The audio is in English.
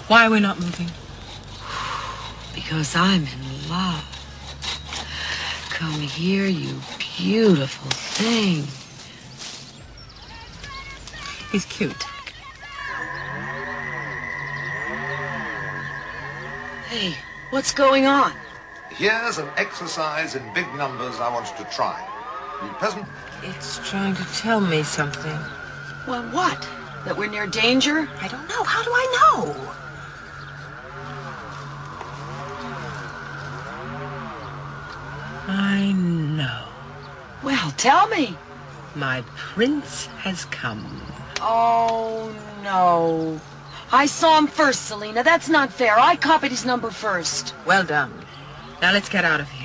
Why are we not moving? Because I'm in love. Come here, you beautiful thing. He's cute. Hey, what's going on? Here's an exercise in big numbers I want you to try. You present? It's trying to tell me something. Well, what? That we're near danger? I don't know. How do I know? I know. Well, tell me. My prince has come. Oh, no. I saw him first, Selena. That's not fair. I copied his number first. Well done. Now let's get out of here.